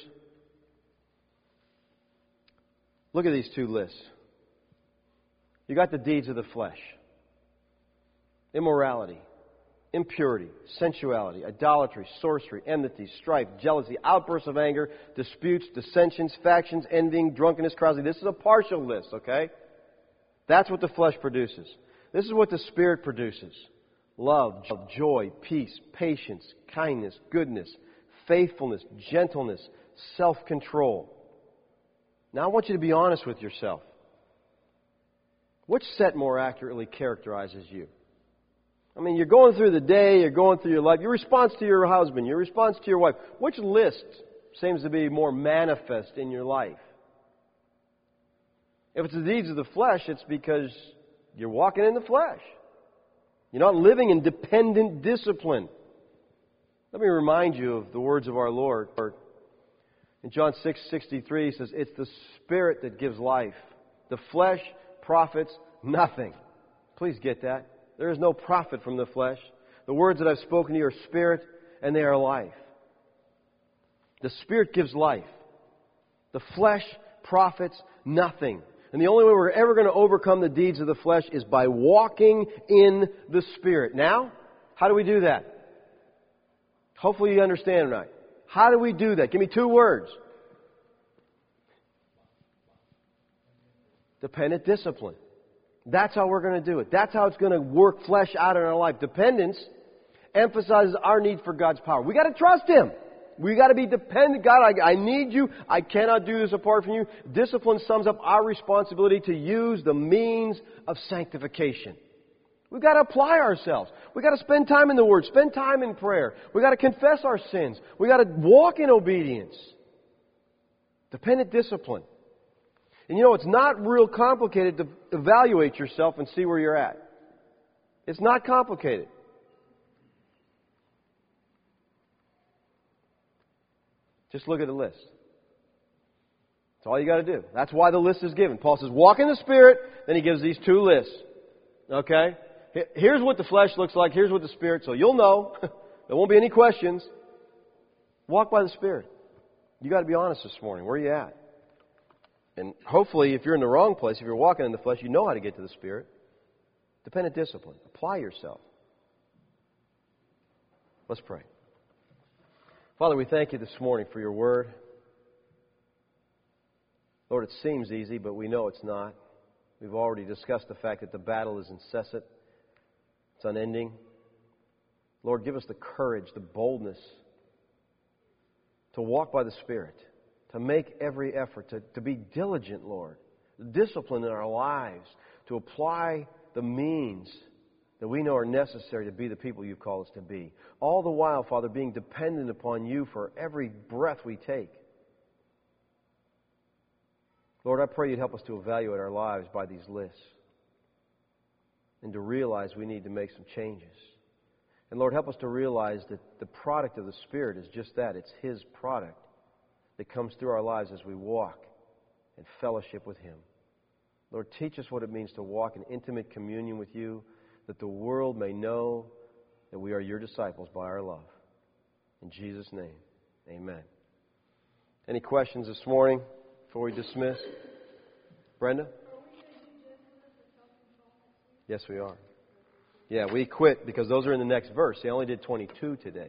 look at these two lists. You got the deeds of the flesh. Immorality, impurity, sensuality, idolatry, sorcery, enmity, strife, jealousy, outbursts of anger, disputes, dissensions, factions, envying, drunkenness, carousing. This is a partial list, okay? That's what the flesh produces. This is what the Spirit produces. Love, joy, peace, patience, kindness, goodness, faithfulness, gentleness, self-control. Now I want you to be honest with yourself. Which set more accurately characterizes you? I mean, you're going through the day, you're going through your life, your response to your husband, your response to your wife. Which list seems to be more manifest in your life? If it's the deeds of the flesh, it's because you're walking in the flesh. You're not living in dependent discipline. Let me remind you of the words of our Lord. In John 6:63, He says, it's the Spirit that gives life. The flesh profits nothing. Please get that. There is no profit from the flesh. The words that I've spoken to you are spirit and they are life. The Spirit gives life. The flesh profits nothing. And the only way we're ever going to overcome the deeds of the flesh is by walking in the Spirit. Now, how do we do that? Hopefully you understand right. How do we do that? Give me 2 words. Dependent discipline. That's how we're going to do it. That's how it's going to work flesh out in our life. Dependence emphasizes our need for God's power. We got to trust Him. We got to be dependent. God, I need You. I cannot do this apart from You. Discipline sums up our responsibility to use the means of sanctification. We've got to apply ourselves. We've got to spend time in the Word, spend time in prayer. We've got to confess our sins. We've got to walk in obedience. Dependent discipline. And you know, it's not real complicated to evaluate yourself and see where you're at. It's not complicated. Just look at the list. That's all you got to do. That's why the list is given. Paul says, walk in the Spirit. Then he gives these 2 lists. Okay? Here's what the flesh looks like. Here's what the Spirit. So you'll know. There won't be any questions. Walk by the Spirit. You got to be honest this morning. Where are you at? And hopefully, if you're in the wrong place, if you're walking in the flesh, you know how to get to the Spirit. Dependent discipline. Apply yourself. Let's pray. Father, we thank You this morning for Your Word. Lord, it seems easy, but we know it's not. We've already discussed the fact that the battle is incessant. It's unending. Lord, give us the courage, the boldness to walk by the Spirit, to make every effort, to be diligent, Lord. Discipline in our lives, to apply the means that we know are necessary to be the people You've called us to be. All the while, Father, being dependent upon You for every breath we take. Lord, I pray You'd help us to evaluate our lives by these lists and to realize we need to make some changes. And Lord, help us to realize that the product of the Spirit is just that. It's His product that comes through our lives as we walk in fellowship with Him. Lord, teach us what it means to walk in intimate communion with You, that the world may know that we are Your disciples by our love. In Jesus' name, amen. Any questions this morning before we dismiss? Brenda? Yes, we are. Yeah, we quit because those are in the next verse. They only did 22 today.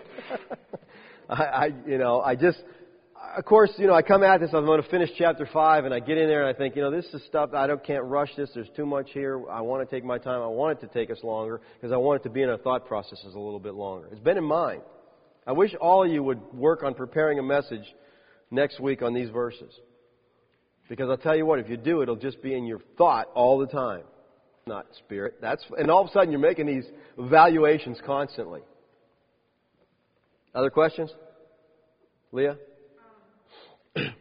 Of course, I come at this, I'm going to finish chapter 5, and I get in there and I think, this is stuff, can't rush this, there's too much here, I want to take my time, I want it to take us longer, because I want it to be in our thought processes a little bit longer. It's been in mind. I wish all of you would work on preparing a message next week on these verses. Because I'll tell you what, if you do, it'll just be in your thought all the time. Not spirit. And all of a sudden you're making these evaluations constantly. Other questions? Leah? Even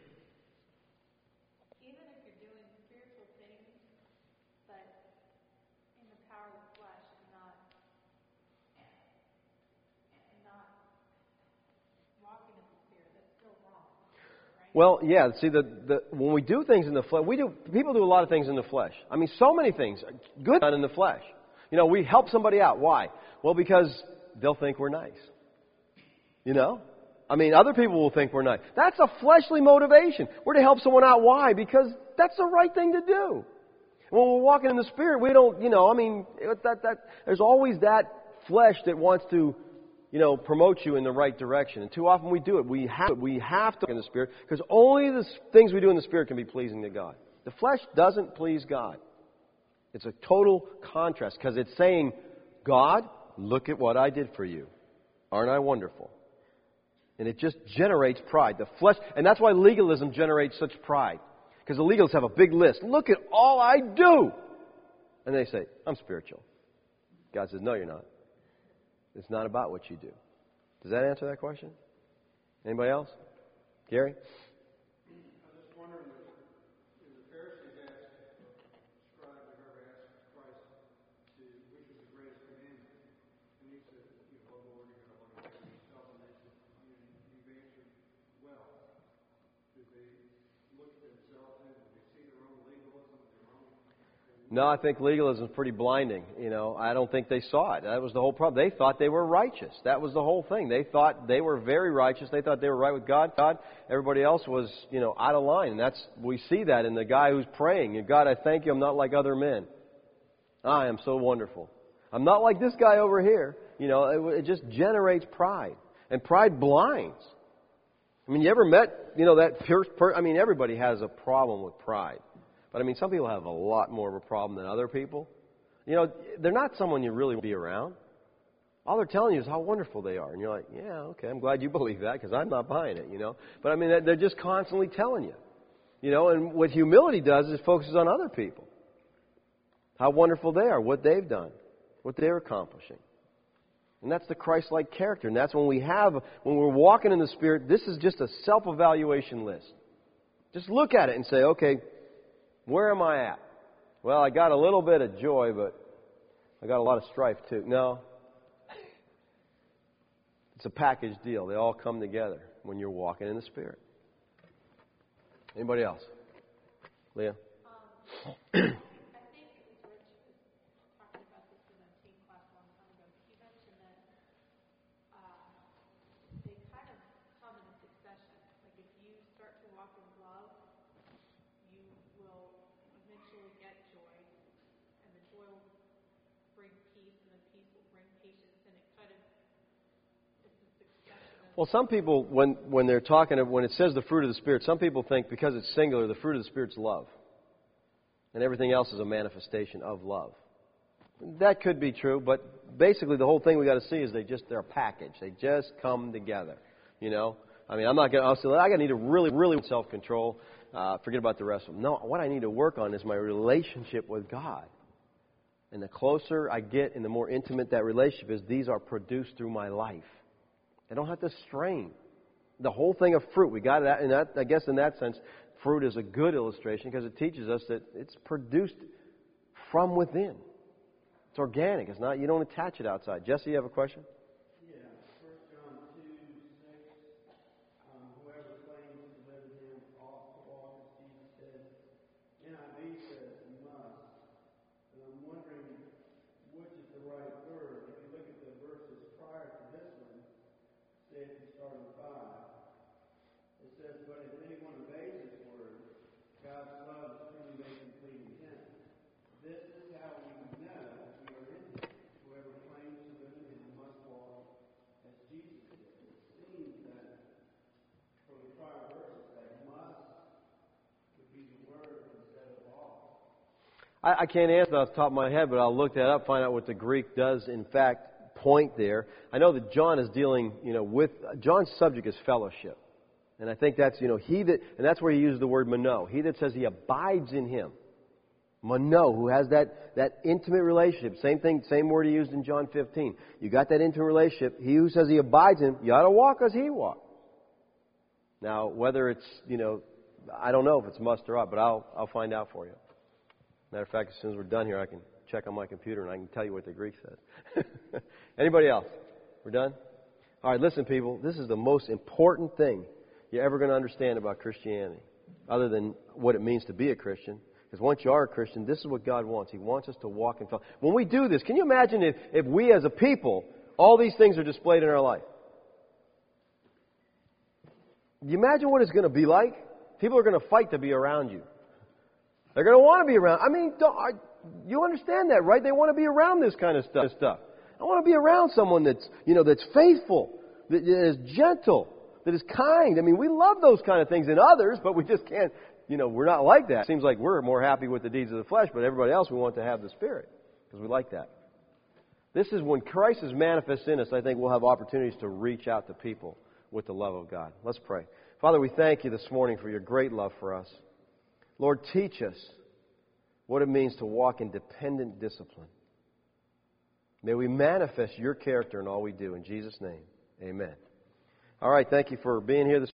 if you're doing spiritual things, but in the power of the flesh and not walking in the Spirit, that's still wrong, right? Well, yeah. See, when we do things in the flesh, people do a lot of things in the flesh. I mean, so many things good done in the flesh. We help somebody out. Why? Well, because they'll think we're nice. Other people will think we're nice. That's a fleshly motivation. We're to help someone out. Why? Because that's the right thing to do. When we're walking in the Spirit, we don't, there's always that flesh that wants to, promote you in the right direction. And too often we do it. We have to walk in the Spirit because only the things we do in the Spirit can be pleasing to God. The flesh doesn't please God. It's a total contrast because it's saying, God, look at what I did for you. Aren't I wonderful? And it just generates pride. The flesh, and that's why legalism generates such pride. Because the legalists have a big list. Look at all I do. And they say, I'm spiritual. God says, no, you're not. It's not about what you do. Does that answer that question? Anybody else? Gary? No, I think legalism is pretty blinding. I don't think they saw it. That was the whole problem. They thought they were righteous. That was the whole thing. They thought they were very righteous. They thought they were right with God. Everybody else was, out of line. And we see that in the guy who's praying. God, I thank you I'm not like other men. I am so wonderful. I'm not like this guy over here. It just generates pride. And pride blinds. I mean, you ever met, that person? Everybody has a problem with pride. But some people have a lot more of a problem than other people. They're not someone you really be around. All they're telling you is how wonderful they are. And you're like, yeah, okay, I'm glad you believe that because I'm not buying it, But they're just constantly telling you. And what humility does is it focuses on other people. How wonderful they are, what they've done, what they're accomplishing. And that's the Christ-like character. And that's when we're walking in the Spirit, this is just a self-evaluation list. Just look at it and say, okay, where am I at? Well, I got a little bit of joy, but I got a lot of strife too. No. It's a package deal. They all come together when you're walking in the Spirit. Anybody else? Leah? I think it was Rich who was talking about this in a team class a long time ago. He mentioned that they kind of come in succession. Like if you start to walk in love, you will eventually get joy, and the joy will bring peace, and the peace will bring patience, and it kind of is a succession of... Well, some people, when they're talking, when it says the fruit of the Spirit, some people think because it's singular, the fruit of the Spirit's love. And everything else is a manifestation of love. That could be true, but basically the whole thing we got to see is they're a package. They just come together. I'm not going to say, I need to really, really self-control. Forget about the rest of them. No, what I need to work on is my relationship with God. And the closer I get and the more intimate that relationship is, these are produced through my life. I don't have to strain. The whole thing of fruit, we got that, and that, I guess in that sense, fruit is a good illustration because it teaches us that it's produced from within. It's organic. It's not. You don't attach it outside. Jesse, you have a question? Yeah, 1 John 2:6. Whoever claims to live in Him ought to walk as Jesus said. NIV says must. And I'm wondering which is the right word. If you look at the verses prior to this one, say if you start in 5, it says, "But if anyone obeys His word, God's love is truly made complete in Him. This is how we know we are in Him. Whoever claims to live in Him must walk as Jesus did." It seems that from the prior verses that must would be the word instead of ought. I can't answer that off the top of my head, but I'll look that up, find out what the Greek does, in fact, point there. I know that John is dealing, with... John's subject is fellowship. And I think that's, and that's where he uses the word mano. He that says he abides in Him. Mano, who has that intimate relationship. Same thing, same word he used in John 15. You got that intimate relationship. He who says he abides in Him, you ought to walk as He walked. Now, whether it's, I don't know if it's must or ought, but I'll find out for you. Matter of fact, as soon as we're done here, I can check on my computer and I can tell you what the Greek says. Anybody else? We're done? All right, listen, people. This is the most important thing you're ever going to understand about Christianity, other than what it means to be a Christian. Because once you are a Christian, this is what God wants. He wants us to walk in fellowship. When we do this, can you imagine if we as a people, all these things are displayed in our life? Do you imagine what it's going to be like? People are going to fight to be around you. They're going to want to be around. You understand that, right? They want to be around this kind of stuff. I want to be around someone that's faithful, that is gentle, that is kind. We love those kind of things in others, but we just can't, we're not like that. It seems like we're more happy with the deeds of the flesh, but everybody else we want to have the Spirit because we like that. This is when Christ is manifest in us, I think we'll have opportunities to reach out to people with the love of God. Let's pray. Father, we thank You this morning for Your great love for us. Lord, teach us what it means to walk in dependent discipline. May we manifest Your character in all we do. In Jesus' name, amen. All right, thank you for being here this morning.